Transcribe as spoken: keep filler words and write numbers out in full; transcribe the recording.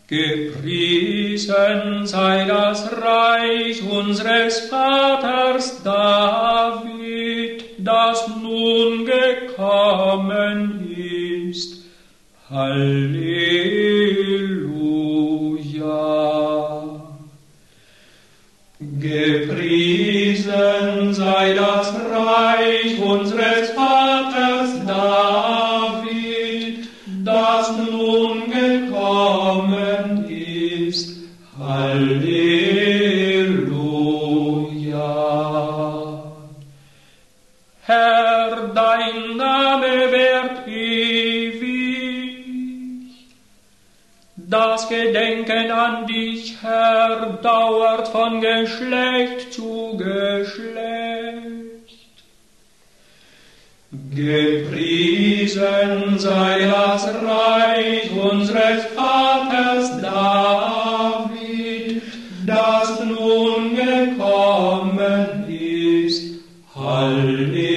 Gepriesen sei das Reich unseres Vaters David, das nun gekommen ist. Halleluja. Gepriesen sei das Reich unseres Vaters David, das nun gekommen ist. Halleluja. Herr, dein Name währt ewig. Das Gedenken an dich, Herr, dauert von Geschlecht zu Geschlecht. Gepriesen sei das Reich unseres Vaters David, das nun gekommen ist. Halleluja.